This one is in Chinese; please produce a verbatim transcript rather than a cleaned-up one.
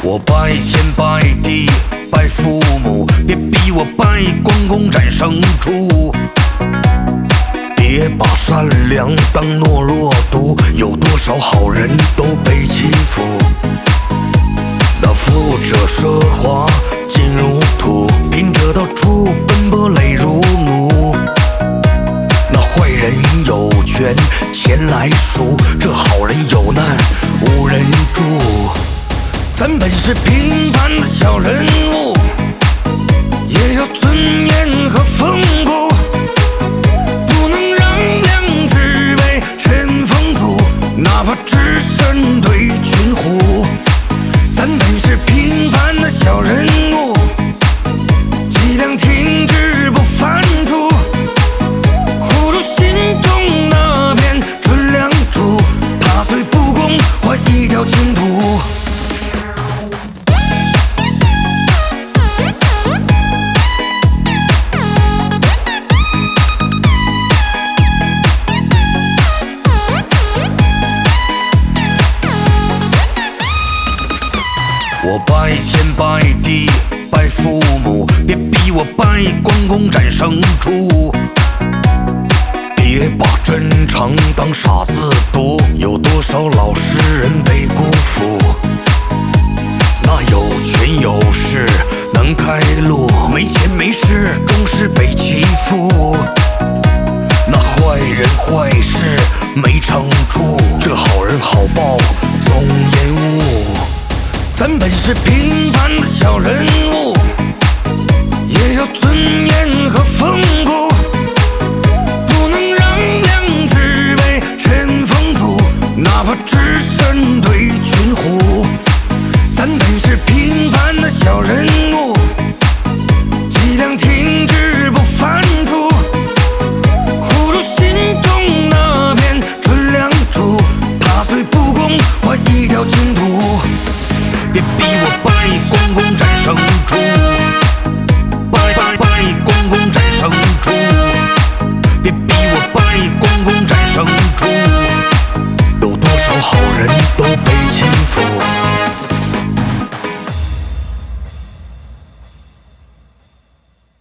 我拜天拜地拜父母，别逼我拜关公斩生猪。别把善良当懦弱毒，有多少好人都被欺负。那富者奢华金如土，贫者到处奔波累如奴。那坏人有权前来赎，这好人有难无人助。咱本是平凡的小人物，也有尊严和风骨，不能让两只被全封住，哪怕只身对群虎。咱本是平凡的小人物，脊梁挺直不翻出，护住心中那片纯良珠，踏碎不公换一条净土。我拜天拜地拜父母，别逼我拜关公斩生猪。别把真诚当傻子读，有多少老实人被辜负。那有权有势能开路，没钱没势终是被欺负。那坏人坏事没惩处，这好人好报总延误。咱本是平凡的小人物，也有尊严和风骨，不能让两只被全封住，哪怕只身对群虎。咱本是平凡的小人物，脊梁挺直不翻出，护住心中那片纯良珠，踏碎不公换一条净土。别逼我拜关公斩生猪，拜拜拜关公斩生猪。别逼我拜关公斩生猪，有多少好人都被欺负。